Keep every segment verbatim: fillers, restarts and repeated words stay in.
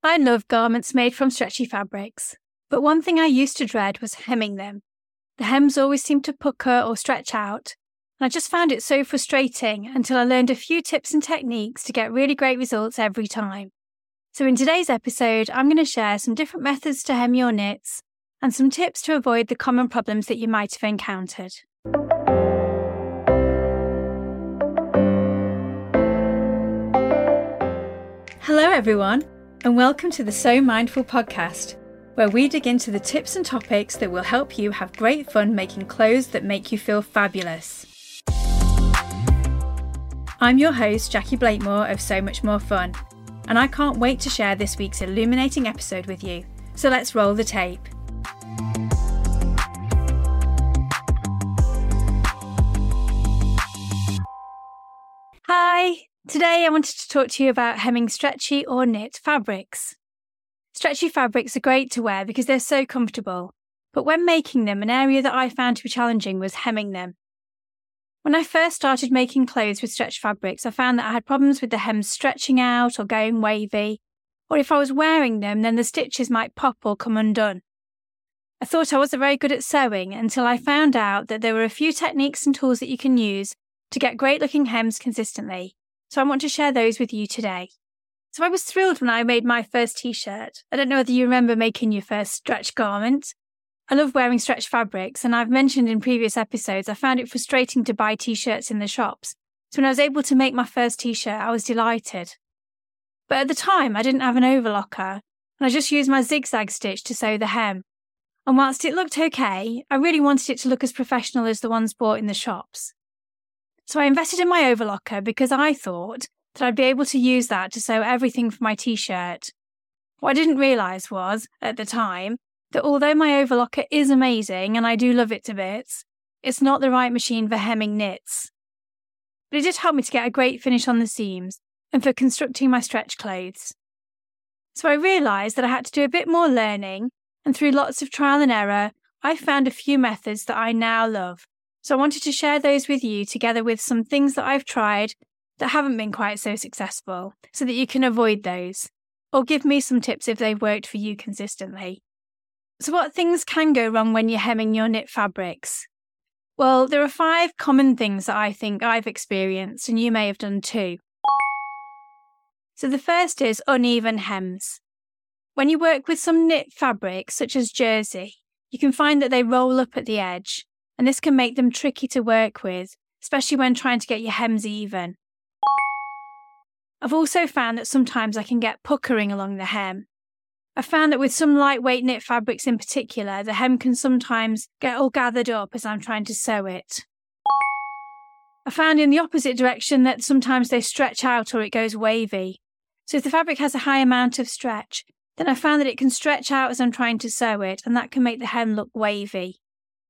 I love garments made from stretchy fabrics, but one thing I used to dread was hemming them. The hems always seemed to pucker or stretch out, and I just found it so frustrating until I learned a few tips and techniques to get really great results every time. So in today's episode, I'm going to share some different methods to hem your knits and some tips to avoid the common problems that you might have encountered. Hello everyone, and welcome to the So Mindful podcast, where we dig into the tips and topics that will help you have great fun making clothes that make you feel fabulous. I'm your host, Jackie Blakemore of So Much More Fun, and I can't wait to share this week's illuminating episode with you. So let's roll the tape. Hi! Today I wanted to talk to you about hemming stretchy or knit fabrics. Stretchy fabrics are great to wear because they're so comfortable, but when making them, an area that I found to be challenging was hemming them. When I first started making clothes with stretch fabrics, I found that I had problems with the hems stretching out or going wavy, or if I was wearing them, then the stitches might pop or come undone. I thought I wasn't very good at sewing until I found out that there were a few techniques and tools that you can use to get great looking hems consistently. So I want to share those with you today. So I was thrilled when I made my first t-shirt. I don't know whether you remember making your first stretch garment. I love wearing stretch fabrics, and I've mentioned in previous episodes I found it frustrating to buy t-shirts in the shops. So when I was able to make my first t-shirt, I was delighted. But at the time, I didn't have an overlocker, and I just used my zigzag stitch to sew the hem. And whilst it looked okay, I really wanted it to look as professional as the ones bought in the shops. So I invested in my overlocker because I thought that I'd be able to use that to sew everything for my t-shirt. What I didn't realise was, at the time, that although my overlocker is amazing and I do love it to bits, it's not the right machine for hemming knits. But it did help me to get a great finish on the seams and for constructing my stretch clothes. So I realised that I had to do a bit more learning, and through lots of trial and error, I found a few methods that I now love. So I wanted to share those with you together with some things that I've tried that haven't been quite so successful so that you can avoid those, or give me some tips if they've worked for you consistently. So what things can go wrong when you're hemming your knit fabrics? Well, there are five common things that I think I've experienced and you may have done too. So the first is uneven hems. When you work with some knit fabrics such as jersey, you can find that they roll up at the edge, and this can make them tricky to work with, especially when trying to get your hems even. I've also found that sometimes I can get puckering along the hem. I've found that with some lightweight knit fabrics in particular, the hem can sometimes get all gathered up as I'm trying to sew it. I found in the opposite direction that sometimes they stretch out or it goes wavy. So if the fabric has a high amount of stretch, then I found that it can stretch out as I'm trying to sew it, and that can make the hem look wavy.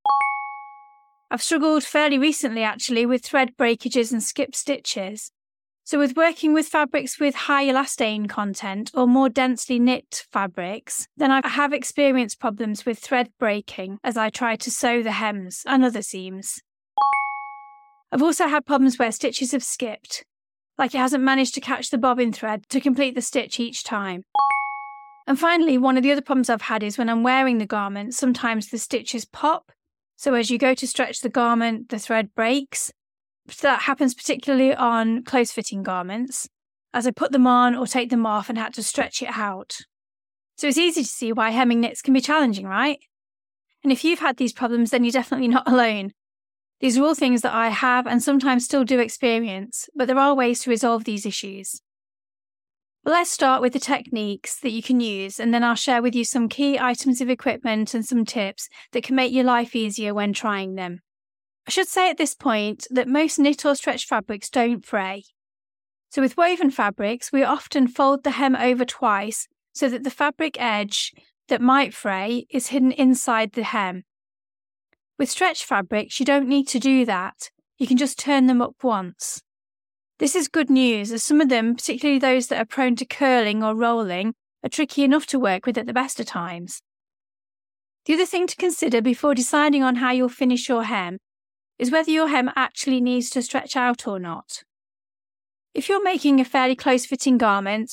I've struggled fairly recently actually with thread breakages and skip stitches. So with working with fabrics with high elastane content or more densely knit fabrics, then I have experienced problems with thread breaking as I try to sew the hems and other seams. I've also had problems where stitches have skipped, like it hasn't managed to catch the bobbin thread to complete the stitch each time. And finally, one of the other problems I've had is when I'm wearing the garment, sometimes the stitches pop. So as you go to stretch the garment, the thread breaks. So that happens particularly on close-fitting garments, as I put them on or take them off and had to stretch it out. So it's easy to see why hemming knits can be challenging, right? And if you've had these problems, then you're definitely not alone. These are all things that I have and sometimes still do experience, but there are ways to resolve these issues. But let's start with the techniques that you can use, and then I'll share with you some key items of equipment and some tips that can make your life easier when trying them. I should say at this point that most knit or stretch fabrics don't fray. So with woven fabrics, we often fold the hem over twice so that the fabric edge that might fray is hidden inside the hem. With stretch fabrics, you don't need to do that. You can just turn them up once. This is good news, as some of them, particularly those that are prone to curling or rolling, are tricky enough to work with at the best of times. The other thing to consider before deciding on how you'll finish your hem is whether your hem actually needs to stretch out or not. If you're making a fairly close-fitting garment,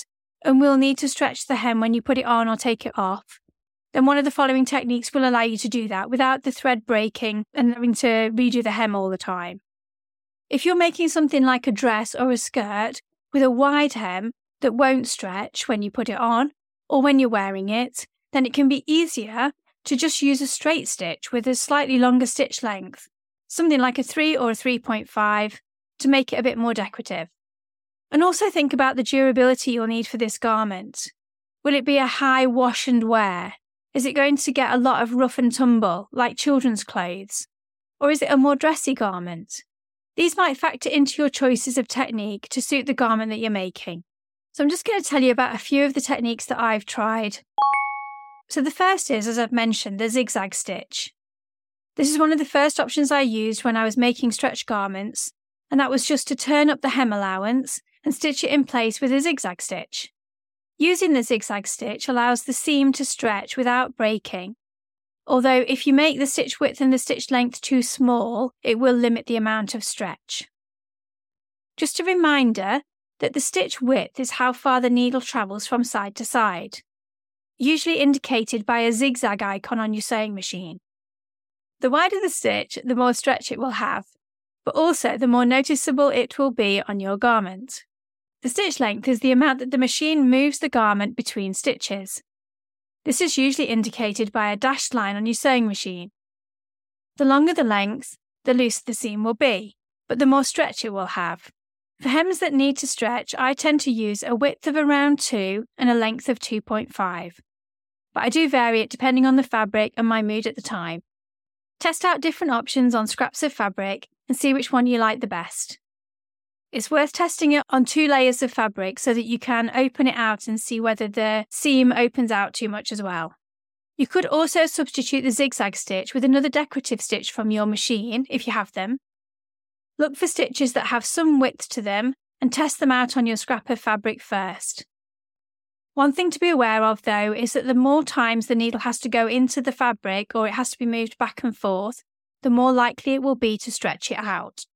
and will need to stretch the hem when you put it on or take it off, then one of the following techniques will allow you to do that without the thread breaking and having to redo the hem all the time. If you're making something like a dress or a skirt with a wide hem that won't stretch when you put it on or when you're wearing it, then it can be easier to just use a straight stitch with a slightly longer stitch length, something like a three or a three point five, to make it a bit more decorative. And also think about the durability you'll need for this garment. Will it be a high wash and wear? Is it going to get a lot of rough and tumble, like children's clothes? Or is it a more dressy garment? These might factor into your choices of technique to suit the garment that you're making. So I'm just going to tell you about a few of the techniques that I've tried. So the first is, as I've mentioned, the zigzag stitch. This is one of the first options I used when I was making stretch garments, and that was just to turn up the hem allowance and stitch it in place with a zigzag stitch. Using the zigzag stitch allows the seam to stretch without breaking, although if you make the stitch width and the stitch length too small, it will limit the amount of stretch. Just a reminder that the stitch width is how far the needle travels from side to side, usually indicated by a zigzag icon on your sewing machine. The wider the stitch, the more stretch it will have, but also the more noticeable it will be on your garment. The stitch length is the amount that the machine moves the garment between stitches. This is usually indicated by a dashed line on your sewing machine. The longer the length, the looser the seam will be, but the more stretch it will have. For hems that need to stretch, I tend to use a width of around two and a length of two point five, but I do vary it depending on the fabric and my mood at the time. Test out different options on scraps of fabric and see which one you like the best. It's worth testing it on two layers of fabric so that you can open it out and see whether the seam opens out too much as well. You could also substitute the zigzag stitch with another decorative stitch from your machine if you have them. Look for stitches that have some width to them and test them out on your scrap of fabric first. One thing to be aware of though is that the more times the needle has to go into the fabric or it has to be moved back and forth, the more likely it will be to stretch it out.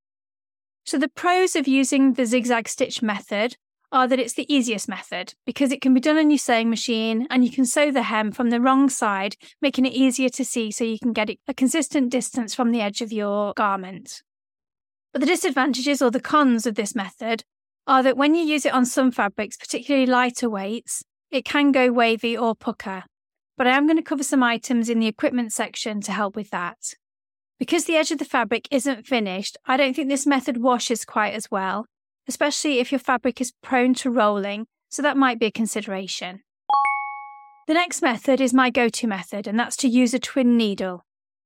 So the pros of using the zigzag stitch method are that it's the easiest method because it can be done on your sewing machine and you can sew the hem from the wrong side, making it easier to see so you can get it a consistent distance from the edge of your garment. But the disadvantages or the cons of this method are that when you use it on some fabrics, particularly lighter weights, it can go wavy or pucker. But I am going to cover some items in the equipment section to help with that. Because the edge of the fabric isn't finished, I don't think this method washes quite as well, especially if your fabric is prone to rolling, so that might be a consideration. The next method is my go-to method, and that's to use a twin needle.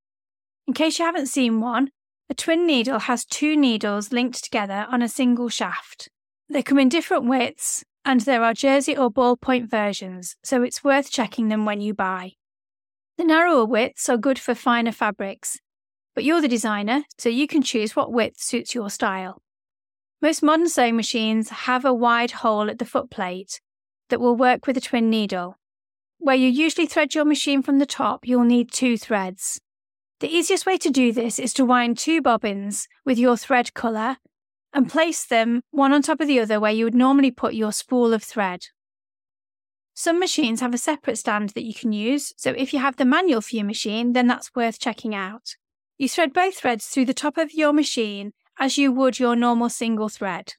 In case you haven't seen one, a twin needle has two needles linked together on a single shaft. They come in different widths, and there are jersey or ballpoint versions, so it's worth checking them when you buy. The narrower widths are good for finer fabrics, but you're the designer, so you can choose what width suits your style. Most modern sewing machines have a wide hole at the foot plate that will work with a twin needle. Where you usually thread your machine from the top, you'll need two threads. The easiest way to do this is to wind two bobbins with your thread colour and place them one on top of the other where you would normally put your spool of thread. Some machines have a separate stand that you can use, so if you have the manual for your machine, then that's worth checking out. You thread both threads through the top of your machine as you would your normal single thread.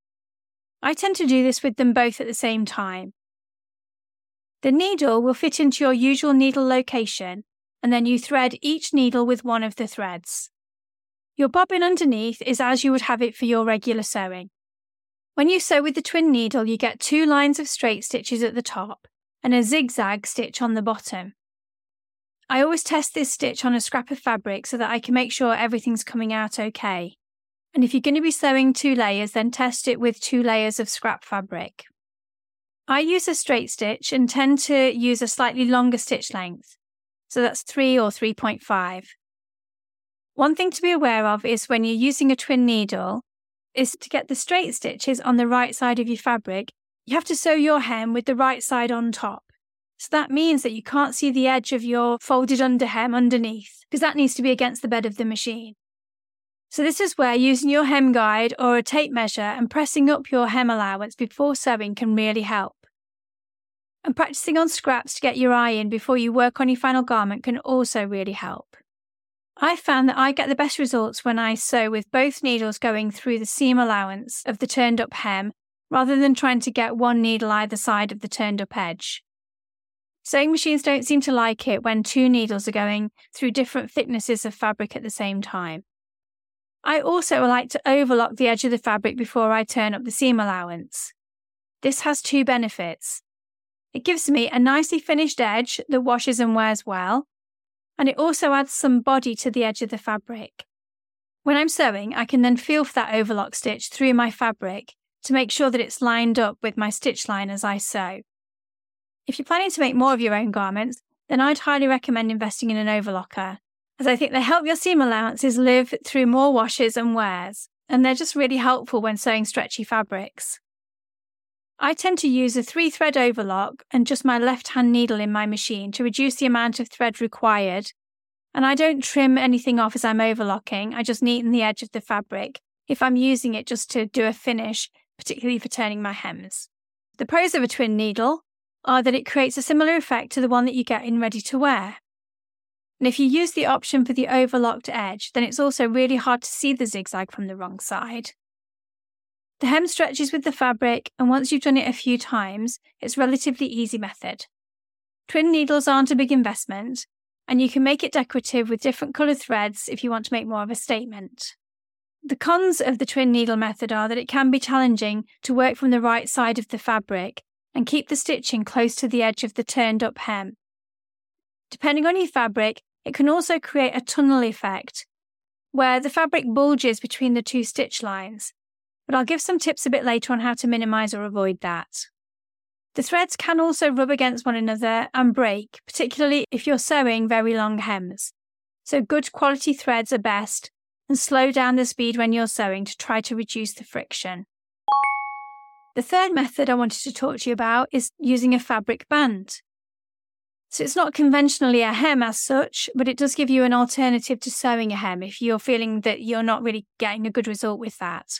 I tend to do this with them both at the same time. The needle will fit into your usual needle location, and then you thread each needle with one of the threads. Your bobbin underneath is as you would have it for your regular sewing. When you sew with the twin needle, you get two lines of straight stitches at the top and a zigzag stitch on the bottom. I always test this stitch on a scrap of fabric so that I can make sure everything's coming out okay. And if you're going to be sewing two layers, then test it with two layers of scrap fabric. I use a straight stitch and tend to use a slightly longer stitch length, so that's three or three point five. One thing to be aware of is when you're using a twin needle, is to get the straight stitches on the right side of your fabric, you have to sew your hem with the right side on top. So that means that you can't see the edge of your folded under hem underneath, because that needs to be against the bed of the machine. So this is where using your hem guide or a tape measure and pressing up your hem allowance before sewing can really help. And practicing on scraps to get your eye in before you work on your final garment can also really help. I found that I get the best results when I sew with both needles going through the seam allowance of the turned up hem rather than trying to get one needle either side of the turned up edge. Sewing machines don't seem to like it when two needles are going through different thicknesses of fabric at the same time. I also like to overlock the edge of the fabric before I turn up the seam allowance. This has two benefits. It gives me a nicely finished edge that washes and wears well, and it also adds some body to the edge of the fabric. When I'm sewing, I can then feel for that overlock stitch through my fabric to make sure that it's lined up with my stitch line as I sew. If you're planning to make more of your own garments, then I'd highly recommend investing in an overlocker, as I think they help your seam allowances live through more washes and wears, and they're just really helpful when sewing stretchy fabrics. I tend to use a three-thread overlock and just my left-hand needle in my machine to reduce the amount of thread required, and I don't trim anything off as I'm overlocking, I just neaten the edge of the fabric if I'm using it just to do a finish, particularly for turning my hems. The pros of a twin needle are that it creates a similar effect to the one that you get in ready-to-wear. And if you use the option for the overlocked edge, then it's also really hard to see the zigzag from the wrong side. The hem stretches with the fabric, and once you've done it a few times, it's a relatively easy method. Twin needles aren't a big investment, and you can make it decorative with different coloured threads if you want to make more of a statement. The cons of the twin needle method are that it can be challenging to work from the right side of the fabric and keep the stitching close to the edge of the turned up hem. Depending on your fabric, it can also create a tunnel effect, where the fabric bulges between the two stitch lines, but I'll give some tips a bit later on how to minimise or avoid that. The threads can also rub against one another and break, particularly if you're sewing very long hems. So good quality threads are best, and slow down the speed when you're sewing to try to reduce the friction. The third method I wanted to talk to you about is using a fabric band. So it's not conventionally a hem as such, but it does give you an alternative to sewing a hem if you're feeling that you're not really getting a good result with that.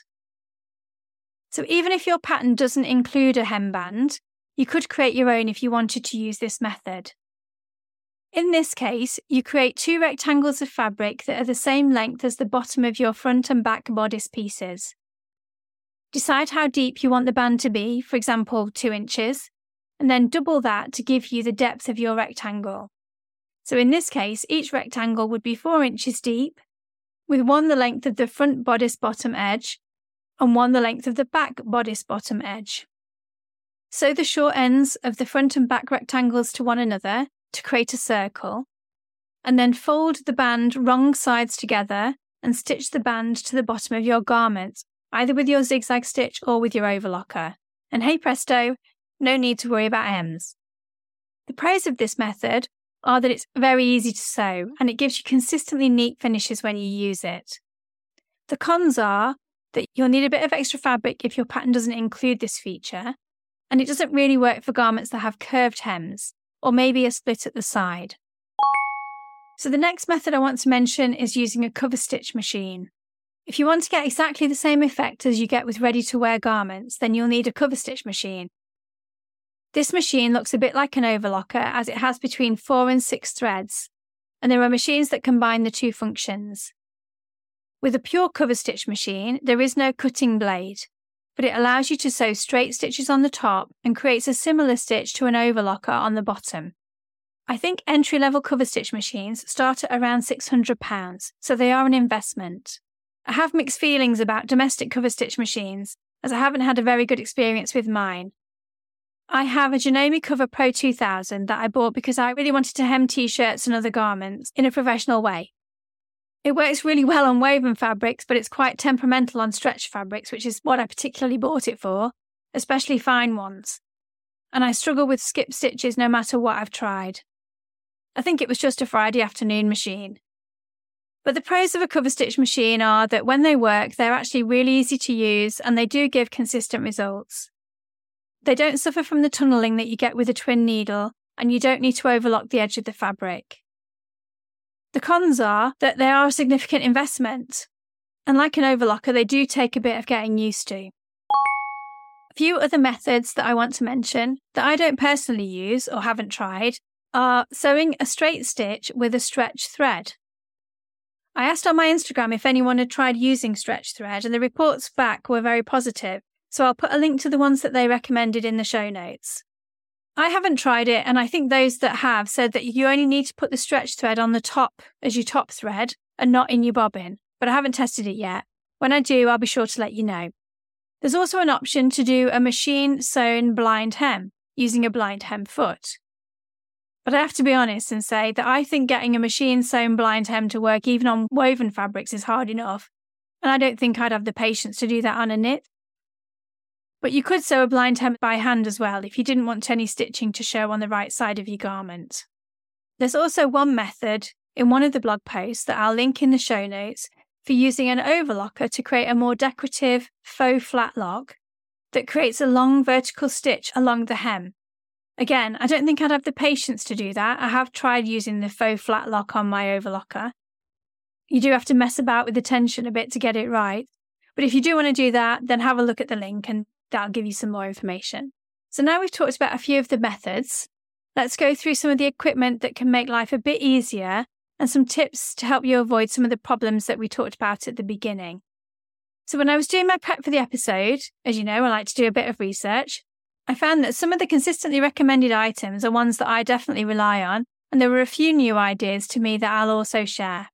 So even if your pattern doesn't include a hemband, you could create your own if you wanted to use this method. In this case, you create two rectangles of fabric that are the same length as the bottom of your front and back bodice pieces. Decide how deep you want the band to be, for example, two inches, and then double that to give you the depth of your rectangle. So in this case, each rectangle would be four inches deep, with one the length of the front bodice bottom edge, and one the length of the back bodice bottom edge. Sew the short ends of the front and back rectangles to one another to create a circle, and then fold the band wrong sides together and stitch the band to the bottom of your garment, either with your zigzag stitch or with your overlocker. And hey presto, no need to worry about hems. The pros of this method are that it's very easy to sew and it gives you consistently neat finishes when you use it. The cons are that you'll need a bit of extra fabric if your pattern doesn't include this feature, and it doesn't really work for garments that have curved hems, or maybe a split at the side. So the next method I want to mention is using a cover stitch machine. If you want to get exactly the same effect as you get with ready-to-wear garments, then you'll need a cover stitch machine. This machine looks a bit like an overlocker as it has between four and six threads, and there are machines that combine the two functions. With a pure cover stitch machine, there is no cutting blade, but it allows you to sew straight stitches on the top and creates a similar stitch to an overlocker on the bottom. I think entry-level cover stitch machines start at around six hundred pounds, so they are an investment. I have mixed feelings about domestic cover stitch machines, as I haven't had a very good experience with mine. I have a Janome Cover Pro two thousand that I bought because I really wanted to hem t-shirts and other garments in a professional way. It works really well on woven fabrics, but it's quite temperamental on stretch fabrics, which is what I particularly bought it for, especially fine ones. And I struggle with skip stitches no matter what I've tried. I think it was just a Friday afternoon machine. But the pros of a cover stitch machine are that when they work, they're actually really easy to use and they do give consistent results. They don't suffer from the tunnelling that you get with a twin needle, and you don't need to overlock the edge of the fabric. The cons are that they are a significant investment, and like an overlocker, they do take a bit of getting used to. A few other methods that I want to mention that I don't personally use or haven't tried are sewing a straight stitch with a stretch thread. I asked on my Instagram if anyone had tried using stretch thread, and the reports back were very positive, so I'll put a link to the ones that they recommended in the show notes. I haven't tried it, and I think those that have said that you only need to put the stretch thread on the top as your top thread and not in your bobbin, but I haven't tested it yet. When I do, I'll be sure to let you know. There's also an option to do a machine sewn blind hem using a blind hem foot. But I have to be honest and say that I think getting a machine sewn blind hem to work even on woven fabrics is hard enough, and I don't think I'd have the patience to do that on a knit. But you could sew a blind hem by hand as well if you didn't want any stitching to show on the right side of your garment. There's also one method in one of the blog posts that I'll link in the show notes for using an overlocker to create a more decorative faux flat lock that creates a long vertical stitch along the hem. Again, I don't think I'd have the patience to do that. I have tried using the faux flat lock on my overlocker. You do have to mess about with the tension a bit to get it right. But if you do want to do that, then have a look at the link and that'll give you some more information. So now we've talked about a few of the methods. Let's go through some of the equipment that can make life a bit easier and some tips to help you avoid some of the problems that we talked about at the beginning. So when I was doing my prep for the episode, as you know, I like to do a bit of research, I found that some of the consistently recommended items are ones that I definitely rely on, and there were a few new ideas to me that I'll also share.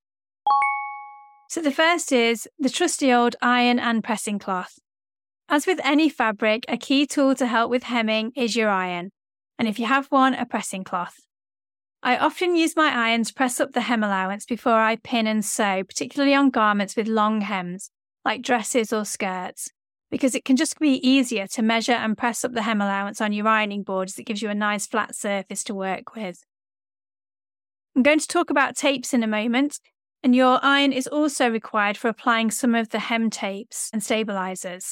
So the first is the trusty old iron and pressing cloth. As with any fabric, a key tool to help with hemming is your iron, and if you have one, a pressing cloth. I often use my iron to press up the hem allowance before I pin and sew, particularly on garments with long hems, like dresses or skirts, because it can just be easier to measure and press up the hem allowance on your ironing board as it gives you a nice flat surface to work with. I'm going to talk about tapes in a moment, and your iron is also required for applying some of the hem tapes and stabilisers.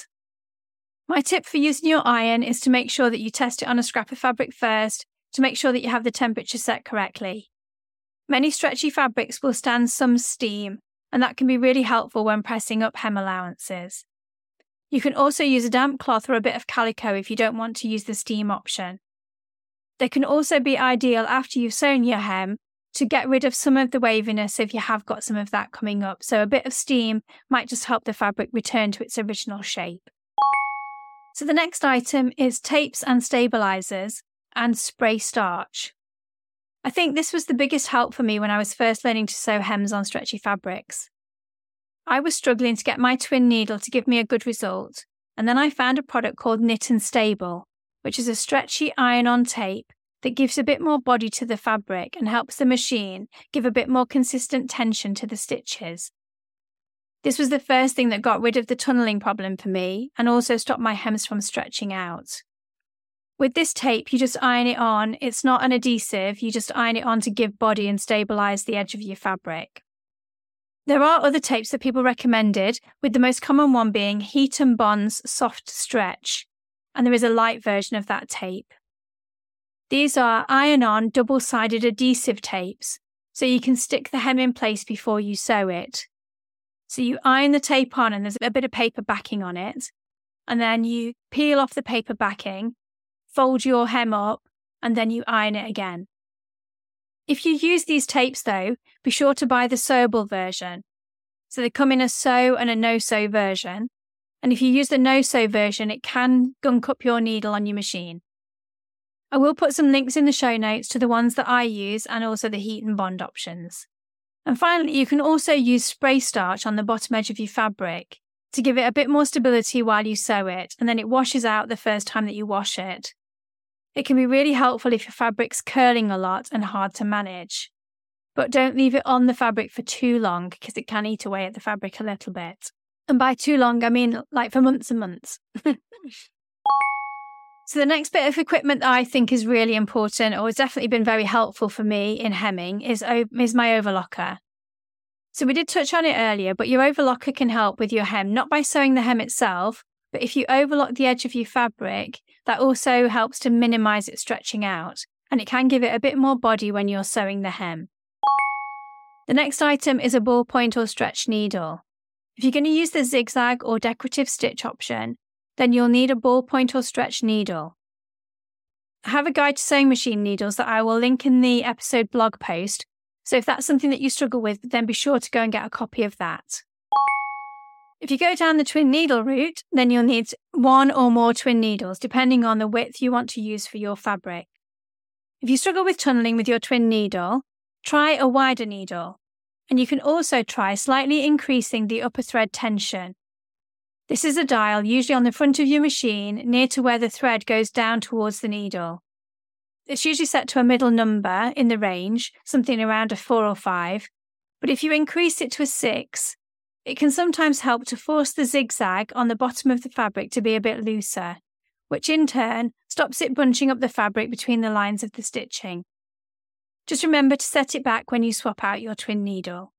My tip for using your iron is to make sure that you test it on a scrap of fabric first to make sure that you have the temperature set correctly. Many stretchy fabrics will stand some steam, and that can be really helpful when pressing up hem allowances. You can also use a damp cloth or a bit of calico if you don't want to use the steam option. They can also be ideal after you've sewn your hem to get rid of some of the waviness if you have got some of that coming up, so a bit of steam might just help the fabric return to its original shape. So the next item is tapes and stabilisers and spray starch. I think this was the biggest help for me when I was first learning to sew hems on stretchy fabrics. I was struggling to get my twin needle to give me a good result, and then I found a product called Knit and Stable, which is a stretchy iron-on tape that gives a bit more body to the fabric and helps the machine give a bit more consistent tension to the stitches. This was the first thing that got rid of the tunnelling problem for me and also stopped my hems from stretching out. With this tape, you just iron it on. It's not an adhesive, you just iron it on to give body and stabilise the edge of your fabric. There are other tapes that people recommended, with the most common one being Heat and Bond's Soft Stretch, and there is a light version of that tape. These are iron-on double-sided adhesive tapes, so you can stick the hem in place before you sew it. So you iron the tape on and there's a bit of paper backing on it, and then you peel off the paper backing, fold your hem up, and then you iron it again. If you use these tapes though, be sure to buy the sewable version. So they come in a sew and a no-sew version, and if you use the no-sew version, it can gunk up your needle on your machine. I will put some links in the show notes to the ones that I use and also the Heat and Bond options. And finally, you can also use spray starch on the bottom edge of your fabric to give it a bit more stability while you sew it, and then it washes out the first time that you wash it. It can be really helpful if your fabric's curling a lot and hard to manage. But don't leave it on the fabric for too long because it can eat away at the fabric a little bit. And by too long, I mean like for months and months. So the next bit of equipment that I think is really important, or has definitely been very helpful for me in hemming, is, is my overlocker. So we did touch on it earlier, but your overlocker can help with your hem, not by sewing the hem itself, but if you overlock the edge of your fabric, that also helps to minimise it stretching out, and it can give it a bit more body when you're sewing the hem. The next item is a ballpoint or stretch needle. If you're going to use the zigzag or decorative stitch option, then you'll need a ballpoint or stretch needle. I have a guide to sewing machine needles that I will link in the episode blog post, so if that's something that you struggle with, then be sure to go and get a copy of that. If you go down the twin needle route, then you'll need one or more twin needles, depending on the width you want to use for your fabric. If you struggle with tunneling with your twin needle, try a wider needle, and you can also try slightly increasing the upper thread tension. This is a dial usually on the front of your machine near to where the thread goes down towards the needle. It's usually set to a middle number in the range, something around a four or five, but if you increase it to a six, it can sometimes help to force the zigzag on the bottom of the fabric to be a bit looser, which in turn stops it bunching up the fabric between the lines of the stitching. Just remember to set it back when you swap out your twin needle.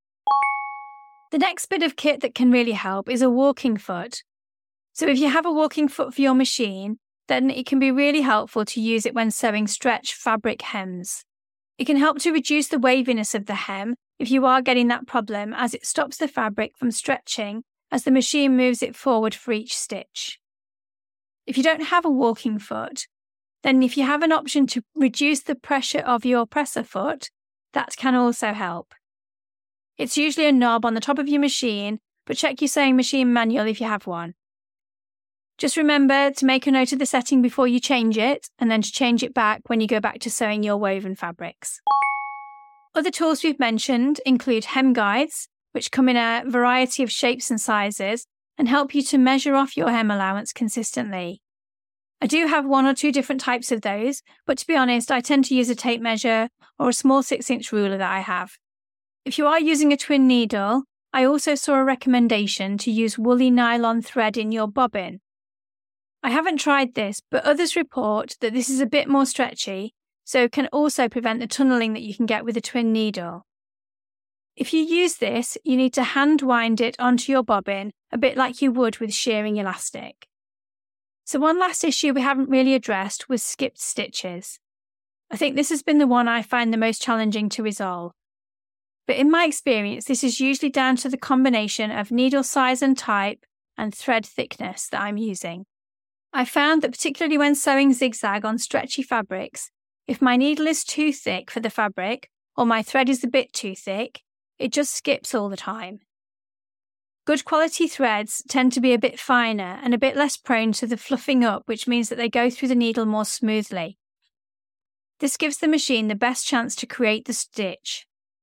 The next bit of kit that can really help is a walking foot. So if you have a walking foot for your machine, then it can be really helpful to use it when sewing stretch fabric hems. It can help to reduce the waviness of the hem if you are getting that problem, as it stops the fabric from stretching as the machine moves it forward for each stitch. If you don't have a walking foot, then if you have an option to reduce the pressure of your presser foot, that can also help. It's usually a knob on the top of your machine, but check your sewing machine manual if you have one. Just remember to make a note of the setting before you change it, and then to change it back when you go back to sewing your woven fabrics. Other tools we've mentioned include hem guides, which come in a variety of shapes and sizes and help you to measure off your hem allowance consistently. I do have one or two different types of those, but to be honest, I tend to use a tape measure or a small six inch ruler that I have. If you are using a twin needle, I also saw a recommendation to use woolly nylon thread in your bobbin. I haven't tried this, but others report that this is a bit more stretchy, so can also prevent the tunneling that you can get with a twin needle. If you use this, you need to hand wind it onto your bobbin, a bit like you would with shearing elastic. So one last issue we haven't really addressed was skipped stitches. I think this has been the one I find the most challenging to resolve. But in my experience, this is usually down to the combination of needle size and type and thread thickness that I'm using. I found that particularly when sewing zigzag on stretchy fabrics, if my needle is too thick for the fabric or my thread is a bit too thick, it just skips all the time. Good quality threads tend to be a bit finer and a bit less prone to the fluffing up, which means that they go through the needle more smoothly. This gives the machine the best chance to create the stitch.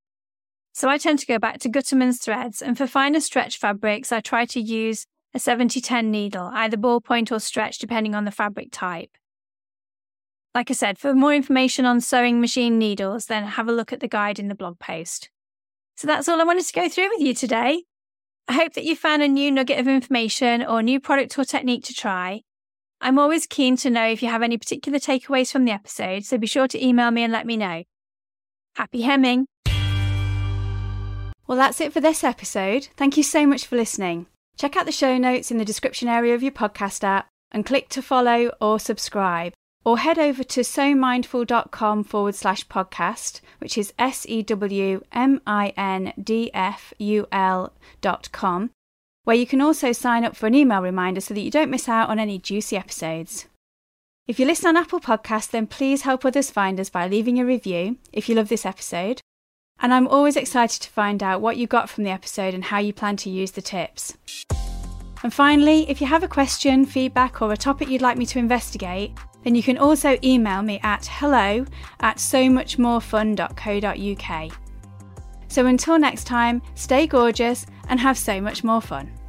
So I tend to go back to Gutterman's threads, and for finer stretch fabrics I try to use a seventy ten needle, either ballpoint or stretch depending on the fabric type. Like I said, for more information on sewing machine needles, then have a look at the guide in the blog post. So that's all I wanted to go through with you today. I hope that you found a new nugget of information or new product or technique to try. I'm always keen to know if you have any particular takeaways from the episode, so be sure to email me and let me know. Happy hemming! Well, that's it for this episode. Thank you so much for listening. Check out the show notes in the description area of your podcast app and click to follow or subscribe. Or head over to sewmindful.com forward slash podcast, which is S-E-W-M-I-N-D-F-U-L dot com, where you can also sign up for an email reminder so that you don't miss out on any juicy episodes. If you listen on Apple Podcasts, then please help others find us by leaving a review if you love this episode. And I'm always excited to find out what you got from the episode and how you plan to use the tips. And finally, if you have a question, feedback, or a topic you'd like me to investigate, then you can also email me at hello at so much more fun dot co dot uk. So until next time, stay gorgeous and have so much more fun.